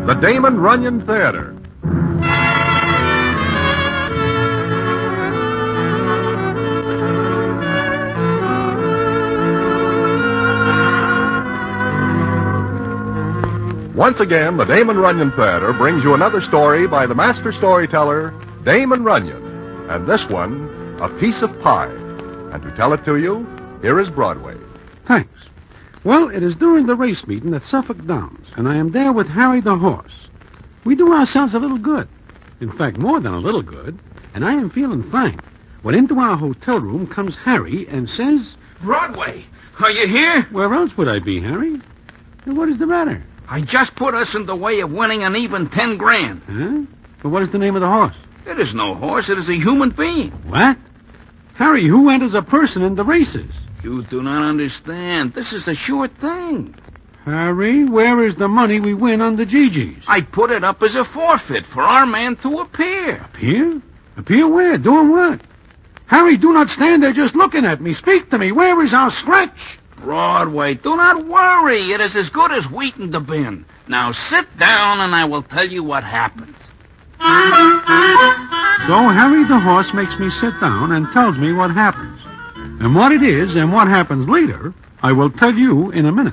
the Damon Runyon Theater. Once again, the Damon Runyon Theater brings you another story by the master storyteller, Damon Runyon. And this one, A Piece of Pie. And to tell it to you, here is Broadway. Thanks. Well, it is during the race meeting at Suffolk Downs, and I am there with Harry the horse. We do ourselves a little good. In fact, more than a little good. And I am feeling fine. When into our hotel room comes Harry and says... Broadway, are you here? Where else would I be, Harry? And what is the matter? I just put us in the way of winning an even 10 grand. Huh? But what is the name of the horse? It is no horse. It is a human being. What? Harry, who enters a person in the races? You do not understand. This is a sure thing. Harry, where is the money we win on the GGs? I put it up as a forfeit for our man to appear. Appear? Appear where? Doing what? Harry, do not stand there just looking at me. Speak to me. Where is our scratch? Broadway, do not worry. It is as good as wheat in the bin. Now sit down and I will tell you what happened. So Harry the horse makes me sit down and tells me what happens. And what it is and what happens later, I will tell you in a minute.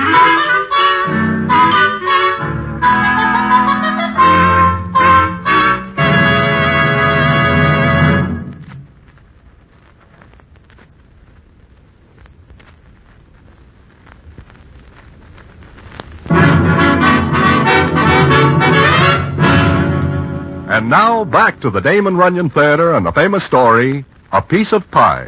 And now, back to the Damon Runyon Theater and the famous story, A Piece of Pie.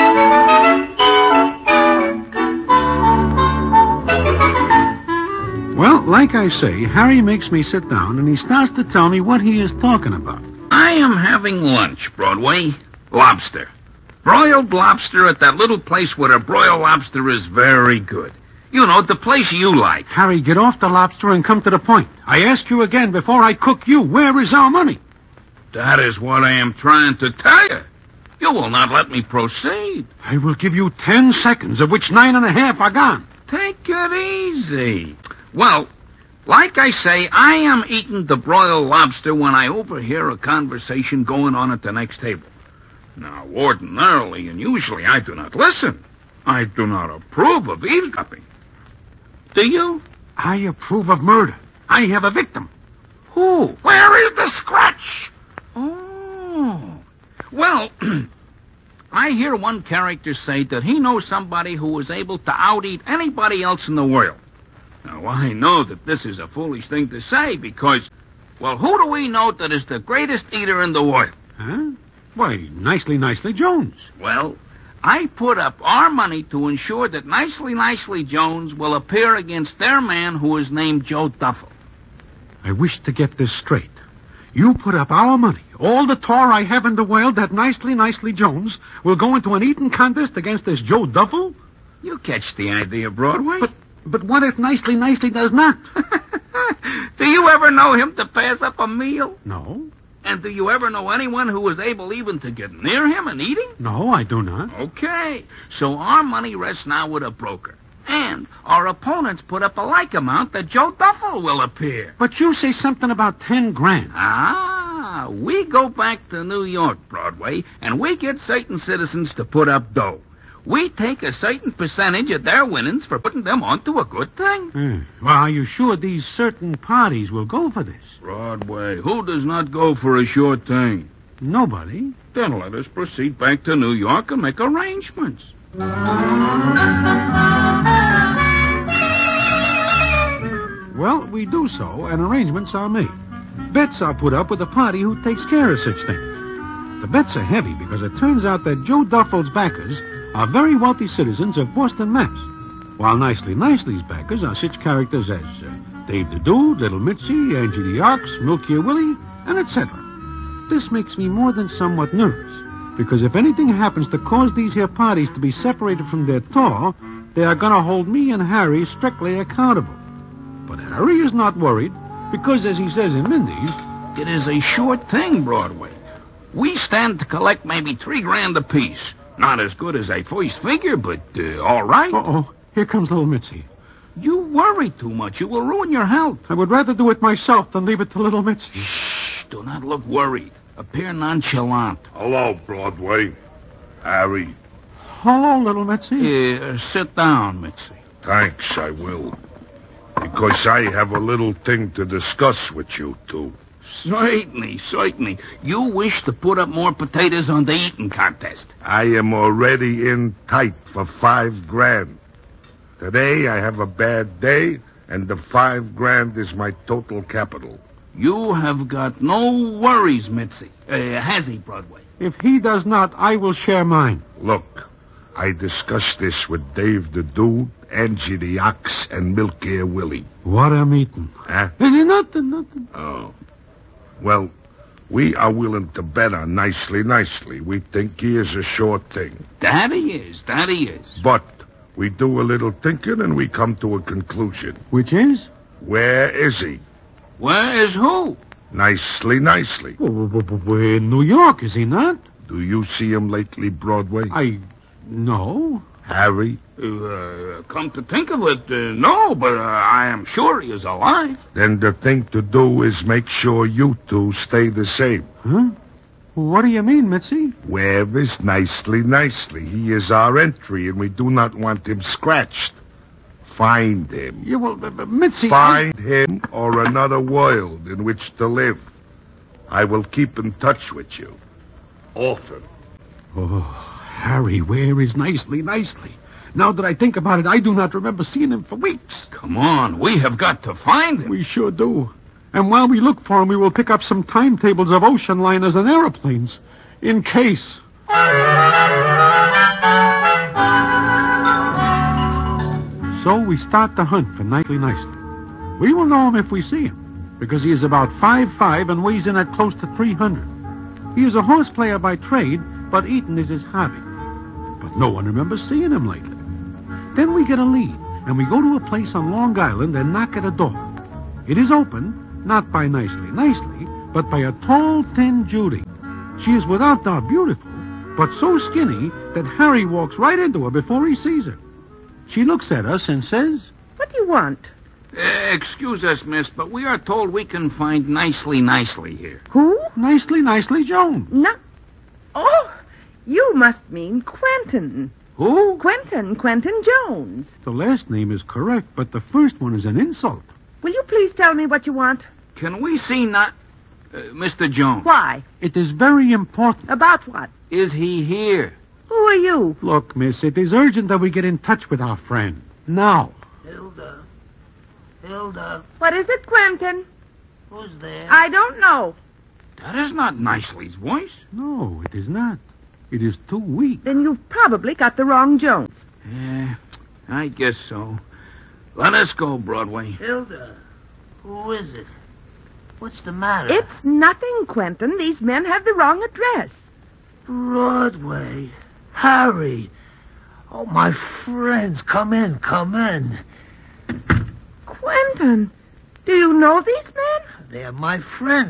Well, like I say, Harry makes me sit down and he starts to tell me what he is talking about. I am having lunch, Broadway. Lobster. Broiled lobster at that little place where a broiled lobster is very good. You know, the place you like. Harry, get off the lobster and come to the point. I ask you again before I cook you, where is our money? That is what I am trying to tell you. You will not let me proceed. I will give you 10 seconds, of which 9.5 are gone. Take it easy. Well, like I say, I am eating the broiled lobster when I overhear a conversation going on at the next table. Now, ordinarily and usually I do not listen. I do not approve of eavesdropping. Do you? I approve of murder. I have a victim. Who? Where is the scratch? Oh. Well, I hear one character say that he knows somebody who is able to out-eat anybody else in the world. Now, I know that this is a foolish thing to say because, well, who do we know that is the greatest eater in the world? Huh? Why, Nicely Jones. Well, I put up our money to ensure that Nicely Jones will appear against their man who is named Joe Duffel. I wish to get this straight. You put up our money, all the tar I have in the world, that Nicely Jones will go into an eating contest against this Joe Duffel? You catch the idea, Broadway? But what if Nicely does not? Do you ever know him to pass up a meal? No. And do you ever know anyone who is able even to get near him and eat him? No, I do not. Okay. So our money rests now with a broker. And our opponents put up a like amount that Joe Duffel will appear. But you say something about 10 grand. Ah, we go back to New York, Broadway, and we get certain citizens to put up dough. We take a certain percentage of their winnings for putting them onto a good thing. Well, are you sure these certain parties will go for this? Broadway, who does not go for a sure thing? Nobody. Then let us proceed back to New York and make arrangements. Well, we do so, and arrangements are made. Bets are put up with a party who takes care of such things. The bets are heavy because it turns out that Joe Duffel's backers are very wealthy citizens of Boston, Mass., while Nicely's backers are such characters as Dave the Dude, Little Mitzi, Angie the Ox, Milky Willie, and etc. This makes me more than somewhat nervous, because if anything happens to cause these here parties to be separated from their tour, they are going to hold me and Harry strictly accountable. But Harry is not worried, because as he says in Mindy's, it is a sure thing, Broadway. We stand to collect maybe 3 grand apiece. Not as good as a first figure, but all right. Uh-oh, here comes little Mitzi. You worry too much. You will ruin your health. I would rather do it myself than leave it to little Mitzi. Shh, do not look worried. Appear nonchalant. Hello, Broadway. Harry. Hello, little Mitzi. Sit down, Mitzi. Thanks, I will. Because I have a little thing to discuss with you two. Certainly. You wish to put up more potatoes on the eating contest. I am already in tight for $5,000. Today I have a bad day, and the $5,000 is my total capital. You have got no worries, Mitzi. Has he, Broadway? If he does not, I will share mine. Look, I discussed this with Dave the Dude, Angie the Ox, and Milk Air Willie. What I'm eating. Huh? Nothing. Oh. Well, we are willing to bet on Nicely. We think he is a sure thing. That he is. But we do a little thinking and we come to a conclusion. Which is? Where is he? Where is who? Nicely. In New York, is he not? Do you see him lately, Broadway? No. Harry? Come to think of it, no, but I am sure he is alive. Then the thing to do is make sure you two stay the same. Huh? What do you mean, Mitzi? Where is Nicely? He is our entry, and we do not want him scratched. Find him. Yeah, well, Mitzi... Find him or another world in which to live. I will keep in touch with you. Often. Oh, Harry, where is Nicely? Now that I think about it, I do not remember seeing him for weeks. Come on, we have got to find him. We sure do. And while we look for him, we will pick up some timetables of ocean liners and aeroplanes. In case. So we start the hunt for Nicely. We will know him if we see him, because he is about 5'5" and weighs in at close to 300. He is a horse player by trade, but eating is his hobby. But no one remembers seeing him lately. Then we get a lead, and we go to a place on Long Island and knock at a door. It is open, not by Nicely, but by a tall, thin Judy. She is without doubt beautiful, but so skinny that Harry walks right into her before he sees her. She looks at us and says, "What do you want?" Excuse us, miss, but we are told we can find Nicely here. Who? Nicely Jones. No. Oh, you must mean Quentin. Who? Quentin Jones. The last name is correct, but the first one is an insult. Will you please tell me what you want? Can we see Mr. Jones? Why? It is very important. About what? Is he here? Who are you? Look, miss, it is urgent that we get in touch with our friend. Now. Hilda. What is it, Quentin? Who's there? I don't know. That is not Nicely's voice. No, it is not. It is too weak. Then you've probably got the wrong Jones. Yeah, I guess so. Let us go, Broadway. Hilda. Who is it? What's the matter? It's nothing, Quentin. These men have the wrong address. Broadway. Harry. Oh, my friends. Come in. Quentin, do you know these men? They're my friends.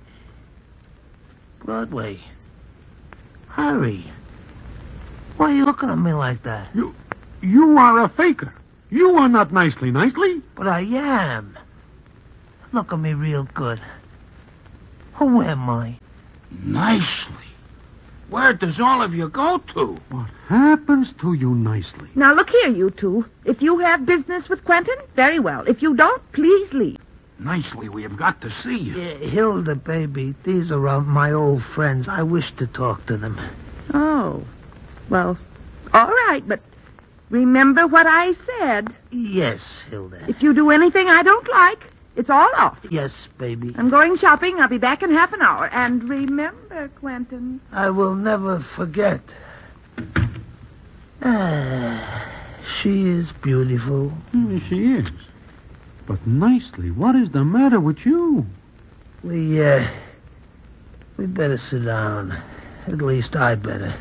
Broadway. Harry. Why are you looking at me like that? You are a faker. You are not Nicely. But I am. Look at me real good. Who am I? Nicely? Where does all of you go to? What happens to you, Nicely? Now, look here, you two. If you have business with Quentin, very well. If you don't, please leave. Nicely, we have got to see you. Hilda, baby, these are my old friends. I wish to talk to them. Oh. Well, all right, but remember what I said. Yes, Hilda. If you do anything I don't like, it's all off. Yes, baby. I'm going shopping. I'll be back in half an hour. And remember, Quentin. I will never forget. She is beautiful. She is. But Nicely, what is the matter with you? We better sit down. At least I better.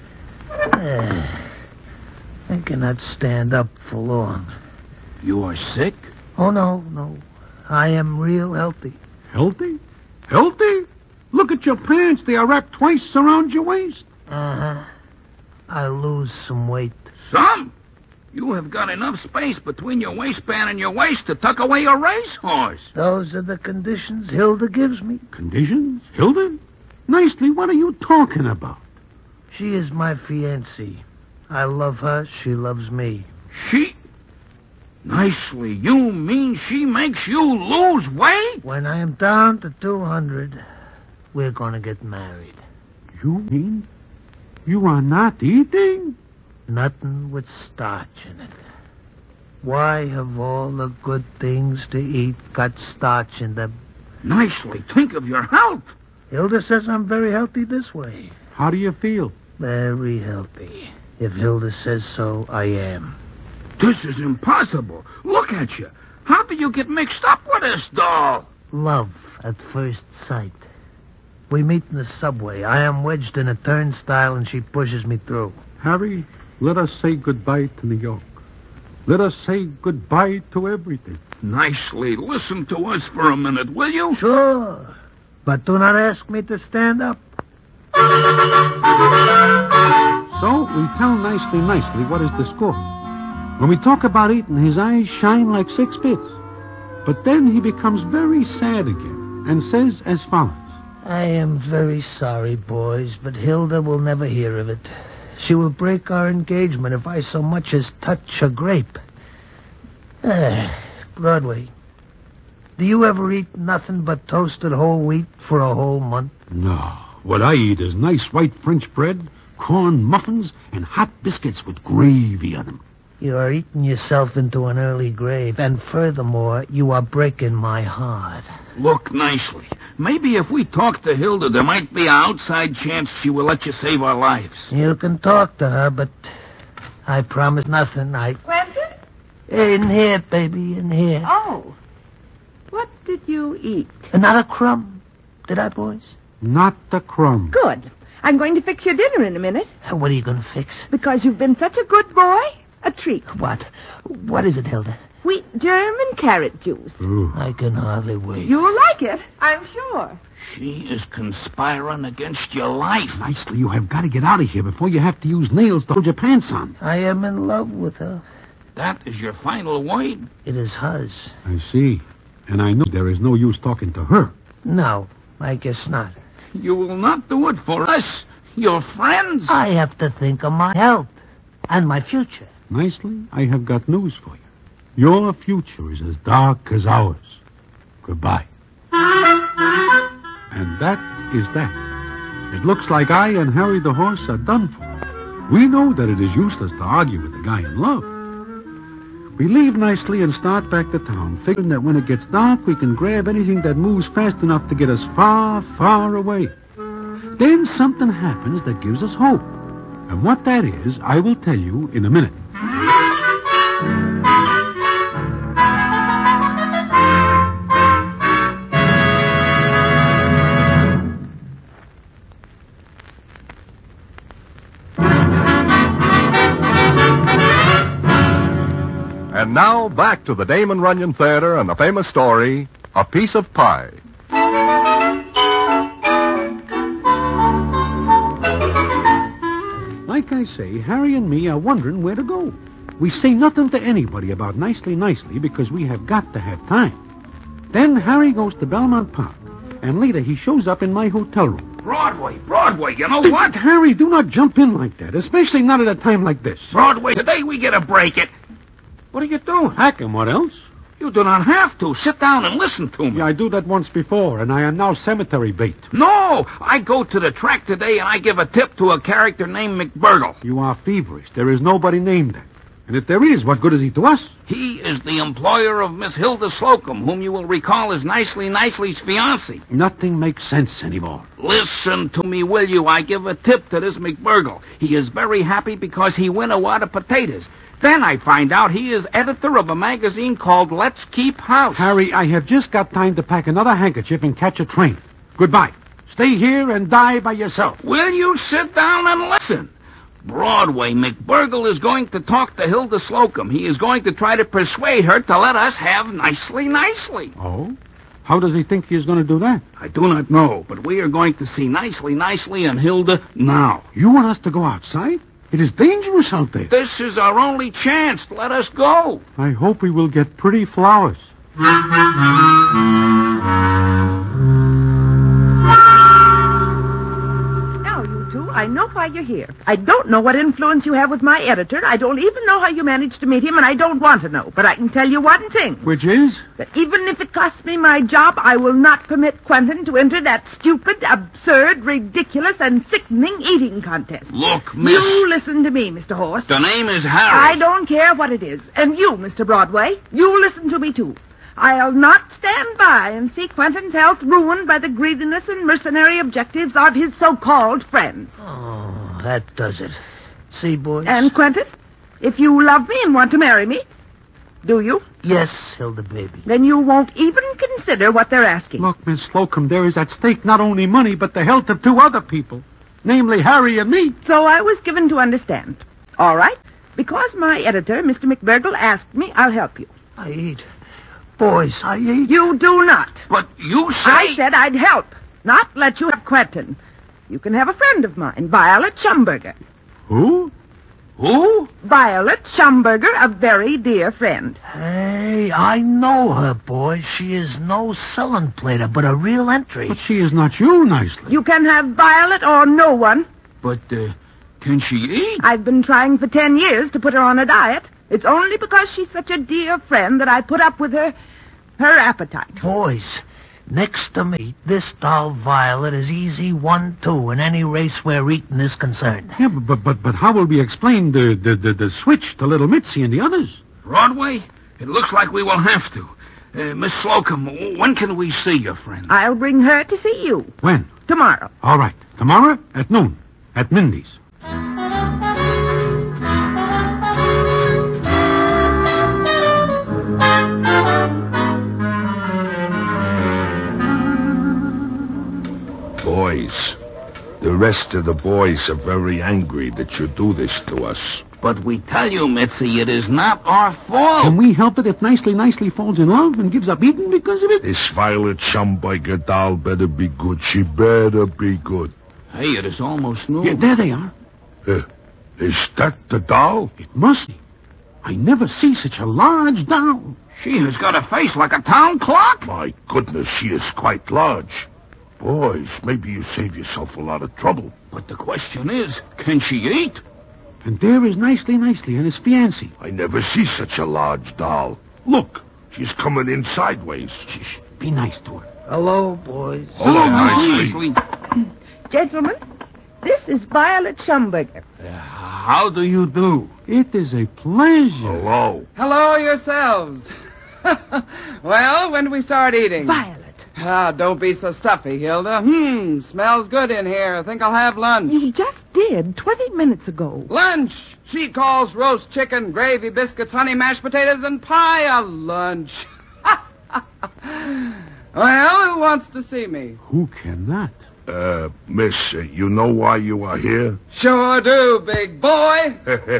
I cannot stand up for long. You are sick? Oh, no. I am real healthy. Healthy? Look at your pants. They are wrapped twice around your waist. Uh-huh. I lose some weight. Some? You have got enough space between your waistband and your waist to tuck away a racehorse. Those are the conditions Hilda gives me. Conditions? Hilda? Nicely, what are you talking about? She is my fiancée. I love her. She loves me. She... Nicely, you mean she makes you lose weight? When I am down to 200, we're going to get married. You mean you are not eating? Nothing with starch in it. Why have all the good things to eat got starch in them? Nicely, think of your health. Hilda says I'm very healthy this way. How do you feel? Very healthy. If Hilda says so, I am. This is impossible. Look at you. How do you get mixed up with this doll? Love at first sight. We meet in the subway. I am wedged in a turnstile and she pushes me through. Harry, let us say goodbye to New York. Let us say goodbye to everything. Nicely, listen to us for a minute, will you? Sure. But do not ask me to stand up. So we tell nicely what is the score. When we talk about eating, his eyes shine like 6 bits. But then he becomes very sad again and says as follows. I am very sorry, boys, but Hilda will never hear of it. She will break our engagement if I so much as touch a grape. Broadway, do you ever eat nothing but toasted whole wheat for a whole month? No. What I eat is nice white French bread, corn muffins, and hot biscuits with gravy on them. You are eating yourself into an early grave, and furthermore, you are breaking my heart. Look, Nicely, maybe if we talk to Hilda, there might be an outside chance she will let you save our lives. You can talk to her, but I promise nothing. Quentin? In here, baby, in here. Oh. What did you eat? Not a crumb. Did I, boys? Not a crumb. Good. I'm going to fix your dinner in a minute. What are you going to fix? Because you've been such a good boy. A treat. What? What is it, Hilda? Wheat germ and carrot juice. Ooh. I can hardly wait. You'll like it, I'm sure. She is conspiring against your life. Nicely, you have got to get out of here before you have to use nails to hold your pants on. I am in love with her. That is your final word? It is hers. I see. And I know there is no use talking to her. No, I guess not. You will not do it for us, your friends? I have to think of my health and my future. Nicely, I have got news for you. Your future is as dark as ours. Goodbye. And that is that. It looks like I and Harry the horse are done for. We know that it is useless to argue with the guy in love. We leave nicely and start back to town, figuring that when it gets dark, we can grab anything that moves fast enough to get us far, far away. Then something happens that gives us hope. And what that is, I will tell you in a minute. And now, back to the Damon Runyon Theater and the famous story, A Piece of Pie. Like I say, Harry and me are wondering where to go. We say nothing to anybody about nicely because we have got to have time. Then Harry goes to Belmont Park, and later he shows up in my hotel room. Broadway, you know what? Harry, do not jump in like that, especially not at a time like this. Broadway, today we get to break it. What are you doing? Heck, and what else? You do not have to. Sit down and listen to me. Yeah, I do that once before, and I am now cemetery bait. No, I go to the track today and I give a tip to a character named McBurgle. You are feverish. There is nobody named that. And if there is, what good is he to us? He is the employer of Miss Hilda Slocum, whom you will recall as Nicely's fiancée. Nothing makes sense anymore. Listen to me, will you? I give a tip to this McBurgle. He is very happy because he win a wad of potatoes. Then I find out he is editor of a magazine called Let's Keep House. Harry, I have just got time to pack another handkerchief and catch a train. Goodbye. Stay here and die by yourself. Will you sit down and listen? Broadway, McBurgle is going to talk to Hilda Slocum. He is going to try to persuade her to let us have Nicely. Oh? How does he think he is going to do that? I do not know, but we are going to see Nicely and Hilda now. You want us to go outside? It is dangerous out there. This is our only chance. Let us go. I hope we will get pretty flowers. I know why you're here. I don't know what influence you have with my editor. I don't even know how you managed to meet him, and I don't want to know. But I can tell you one thing. Which is? That even if it costs me my job, I will not permit Quentin to enter that stupid, absurd, ridiculous, and sickening eating contest. Look, miss. You listen to me, Mr. Horse. The name is Harry. I don't care what it is. And you, Mr. Broadway, you listen to me, too. I'll not stand by and see Quentin's health ruined by the greediness and mercenary objectives of his so-called friends. Oh, that does it. See, boys? And, Quentin, if you love me and want to marry me, do you? Yes, Hilda, baby. Then you won't even consider what they're asking. Look, Miss Slocum, there is at stake not only money, but the health of two other people, namely Harry and me. So I was given to understand. All right. Because my editor, Mr. McBurgle, asked me, I'll help you. I eat. Boys, I eat. You do not. But you say... I said I'd help, not let you have Quentin. You can have a friend of mine, Violet Schumberger. Who? Who? Violet Schumberger, a very dear friend. Hey, I know her, boys. She is no selling plater, but a real entry. But she is not you, nicely. You can have Violet or no one. But, can she eat? I've been trying for 10 years to put her on a diet. It's only because she's such a dear friend that I put up with her appetite. Boys, next to me, this doll Violet is easy 1-2 in any race where eating is concerned. Yeah, but how will we explain the switch to little Mitzi and the others? Broadway? It looks like we will have to. Miss Slocum, when can we see your friend? I'll bring her to see you. When? Tomorrow. All right. Tomorrow at noon at Mindy's. Boys, the rest of the boys are very angry that you do this to us. But we tell you, Mitzi, it is not our fault. Can we help it if Nicely falls in love and gives up eating because of it? This Violet Schumberger doll better be good. She better be good. Hey, it is almost noon. Yeah, there they are. Is that the doll? It must be. I never see such a large doll. She has got a face like a town clock. My goodness, she is quite large. Boys, maybe you save yourself a lot of trouble. But the question is, can she eat? And there is Nicely and his fiancée. I never see such a large doll. Look, she's coming in sideways. Shh, be nice to her. Hello, boys. Hello, Nicely. Gentlemen, this is Violet Schumberger. How do you do? It is a pleasure. Hello. Hello yourselves. Well, when do we start eating? Violet. Don't be so stuffy, Hilda. Smells good in here. I think I'll have lunch. You just did 20 minutes ago. Lunch! She calls roast chicken, gravy, biscuits, honey, mashed potatoes, and pie a lunch. Well, who wants to see me? Who cannot? Miss, you know why you are here? Sure do, big boy.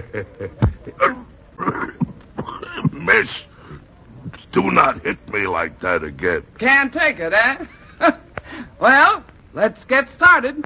Miss, do not hit me like that again. Can't take it, eh? Well, let's get started.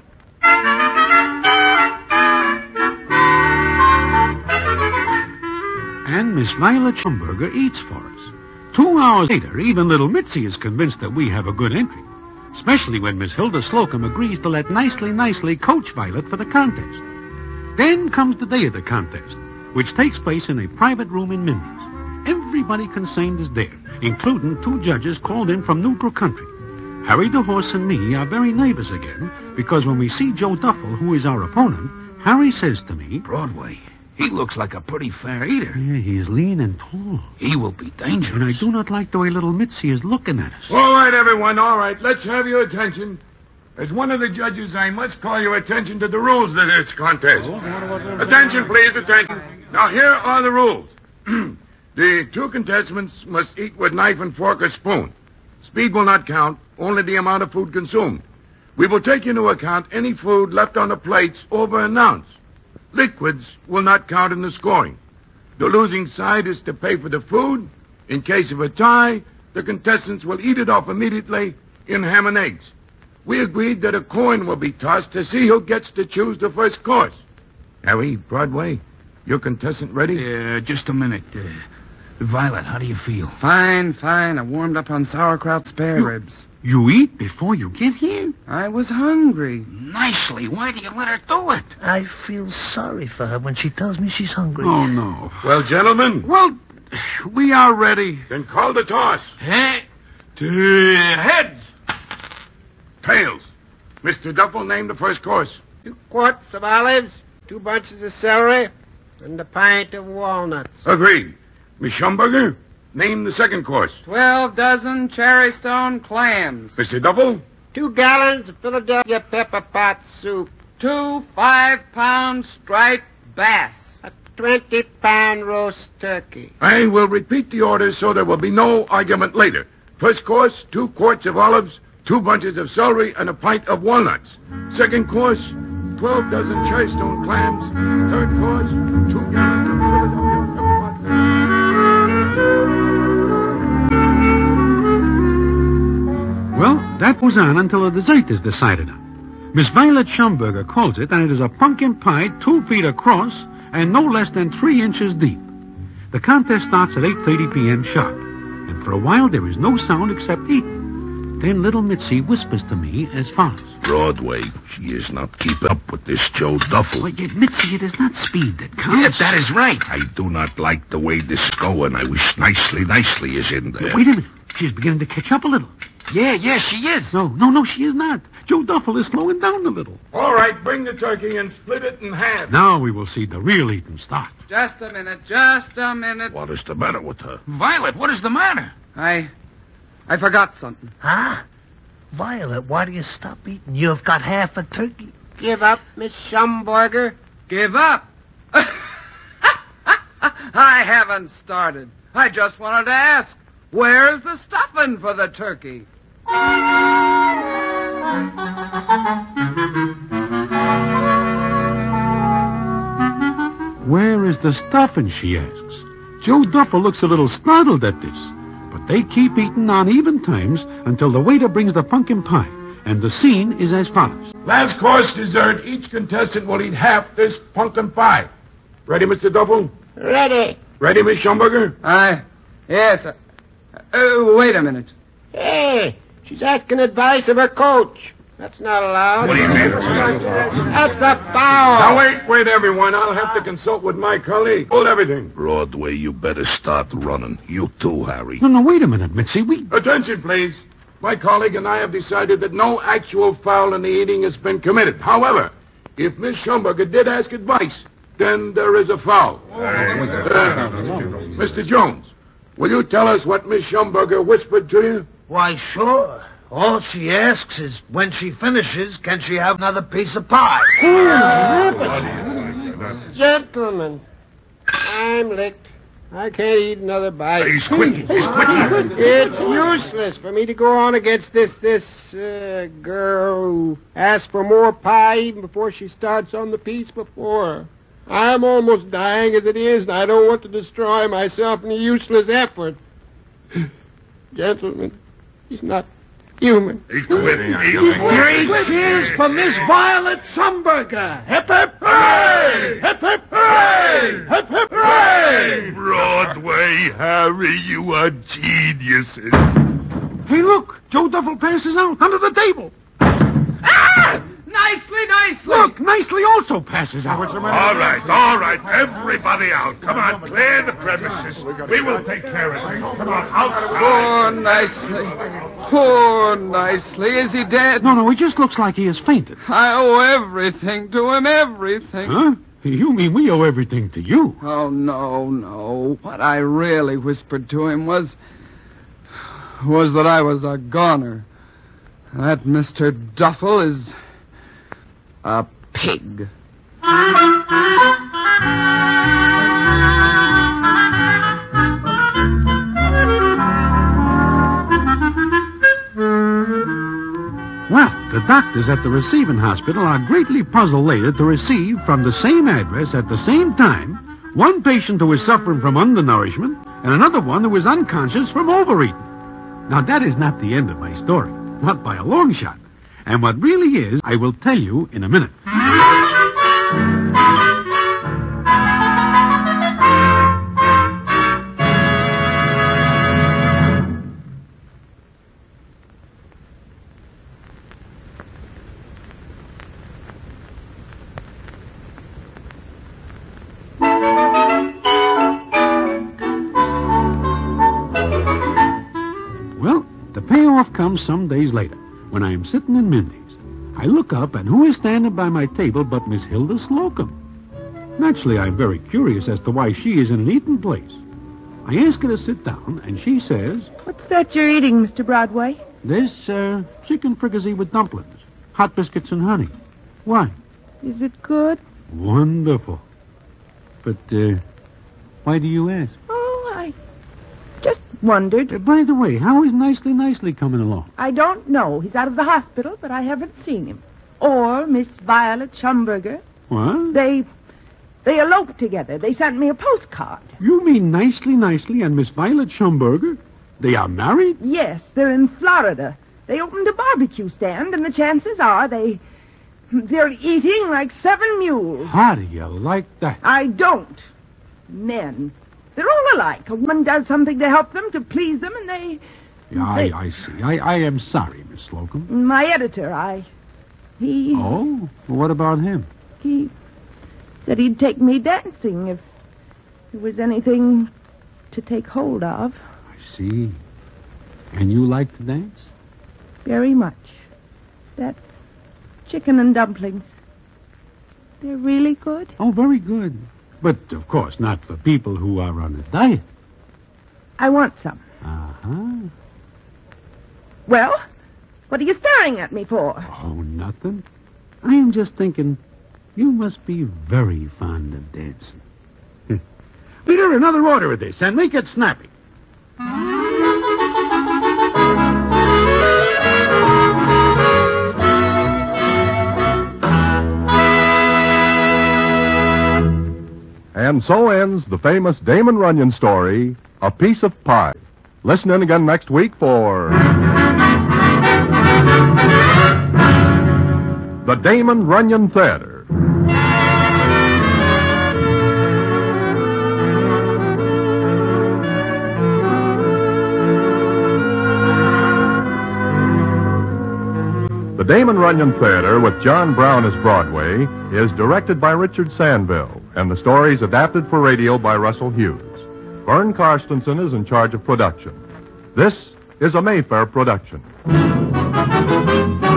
And Miss Violet Schumberger eats for us. 2 hours later, even little Mitzi is convinced that we have a good entry. Especially when Miss Hilda Slocum agrees to let Nicely coach Violet for the contest. Then comes the day of the contest, which takes place in a private room in Mindy's. Everybody concerned is there, including 2 judges called in from neutral country. Harry the Horse and me are very nervous again, because when we see Joe Duffel, who is our opponent, Harry says to me, Broadway, he looks like a pretty fair eater. Yeah, he is lean and tall. He will be dangerous. And I do not like the way little Mitzi is looking at us. All right, everyone, all right. Let's have your attention. As one of the judges, I must call your attention to the rules of this contest. Attention, please, attention. Now, here are the rules. The 2 contestants must eat with knife and fork or spoon. Speed will not count, only the amount of food consumed. We will take into account any food left on the plates over an ounce. Liquids will not count in the scoring. The losing side is to pay for the food. In case of a tie, the contestants will eat it off immediately in ham and eggs. We agreed that a coin will be tossed to see who gets to choose the first course. Harry, Broadway, your contestant ready? Just a minute. Violet, how do you feel? Fine. I warmed up on sauerkraut spare ribs. You eat before you get here? I was hungry. Nicely. Why do you let her do it? I feel sorry for her when she tells me she's hungry. Oh, no. Well, gentlemen, Well, we are ready. then call the toss. Heads. Tails. Mr. Duffel, name the first course. 2 quarts of olives, 2 bunches of celery, and a pint of walnuts. Agreed. Miss Schumberger, name the second course. 12 dozen cherry stone clams. Mr. Duffel, 2 gallons of Philadelphia pepper pot soup. 2 5-pound striped bass. A 20-pound roast turkey. I will repeat the order so there will be no argument later. First course, 2 quarts of olives, 2 bunches of celery, and a pint of walnuts. Second course, 12 dozen cherry stone clams. Third course, 2 gallons of Philadelphia pepper pot soup. Well, that goes on until the dessert is decided on. Miss Violet Schumberger calls it, and it is a pumpkin pie 2 feet across and no less than 3 inches deep. The contest starts at 8:30 p.m. sharp, and for a while there is no sound except eating. Then little Mitzi whispers to me as follows. Broadway, she is not keeping up with this Joe Duffel. Well, yet, Mitzi, it is not speed that counts. Yes, that is right. I do not like the way this is going. I wish Nicely is in there. Wait a minute. She is beginning to catch up a little. Yeah, she is. No, she is not. Joe Duffel is slowing down a little. All right, bring the turkey and split it in half. Now we will see the real eating start. Just a minute. What is the matter with her? Violet, what is the matter? I forgot something. Huh? Violet, why do you stop eating? You've got half a turkey. Give up, Miss Schumberger. Give up. I haven't started. I just wanted to ask, where's the stuffing for the turkey? Where is the stuffing, she asks. Joe Duffel looks a little startled at this, but they keep eating on even times until the waiter brings the pumpkin pie, and the scene is as follows. Last course dessert, each contestant will eat half this pumpkin pie. Ready, Mr. Duffel? Ready. Ready, Miss Schumberger? Yes. Wait a minute. Hey, she's asking advice of her coach. That's not allowed. What do you mean? That's a foul. Now, wait, everyone. I'll have to consult with my colleague. Hold everything. Broadway, you better start running. You too, Harry. No, wait a minute, Mitzi. Attention, please. My colleague and I have decided that no actual foul in the eating has been committed. However, if Miss Schumberger did ask advice, then there is a foul. Mr. Jones, will you tell us what Miss Schumberger whispered to you? Why, sure. All she asks is, when she finishes, can she have another piece of pie? Gentlemen, I'm licked. I can't eat another bite. He's quickie. It's useless for me to go on against this girl who asks for more pie even before she starts on the piece before her. I'm almost dying as it is, and I don't want to destroy myself in a useless effort. Gentlemen, he's not human. He quit. Three cheers for Miss Violet Schumberger. Hip, hip, hooray! Hip, hip, hooray! Hip, hip, hooray! Broadway, Harry, you are geniuses. Hey, look! Joe Duffel passes out under the table. Ah! Nicely. Look, Nicely also passes out. All right. Everybody out. Come on, clear the premises. We will take care of things. Come on, outside. Poor Nicely. Is he dead? No, he just looks like he has fainted. I owe everything to him, everything. Huh? You mean we owe everything to you? Oh, no. What I really whispered to him was that I was a goner. That Mr. Duffel is a pig. Well, the doctors at the receiving hospital are greatly puzzled later to receive from the same address at the same time one patient who is suffering from undernourishment and another one who is unconscious from overeating. Now, that is not the end of my story, not by a long shot. And what really is, I will tell you in a minute. comes some days later, when I am sitting in Mindy's. I look up, and who is standing by my table but Miss Hilda Slocum? Naturally, I'm very curious as to why she is in an eating place. I ask her to sit down, and she says, What's that you're eating, Mr. Broadway? This, chicken fricassee with dumplings, hot biscuits and honey. Why? Is it good? Wonderful. But, why do you ask? Oh, I just wondered. By the way, how is Nicely coming along? I don't know. He's out of the hospital, but I haven't seen him. Or Miss Violet Schumberger. What? They eloped together. They sent me a postcard. You mean Nicely and Miss Violet Schumberger? They are married? Yes, they're in Florida. They opened a barbecue stand, and the chances are they're eating like 7 mules. How do you like that? I don't. Men. They're all alike. A woman does something to help them, to please them, and they... Yeah, I see. I am sorry, Miss Slocum. My editor, he... Oh? Well, what about him? He said he'd take me dancing if there was anything to take hold of. I see. And you like to dance? Very much. That chicken and dumplings. They're really good. Oh, very good. But, of course, not for people who are on a diet. I want some. Uh-huh. Well, what are you staring at me for? Oh, nothing. I am just thinking, you must be very fond of dancing. Peter, another order of this, and make it snappy. And so ends the famous Damon Runyon story, A Piece of Pie. Listen in again next week for the Damon Runyon Theater. The Damon Runyon Theater, with John Brown as Broadway, is directed by Richard Sandville, and the story is adapted for radio by Russell Hughes. Vern Karstensen is in charge of production. This is a Mayfair production.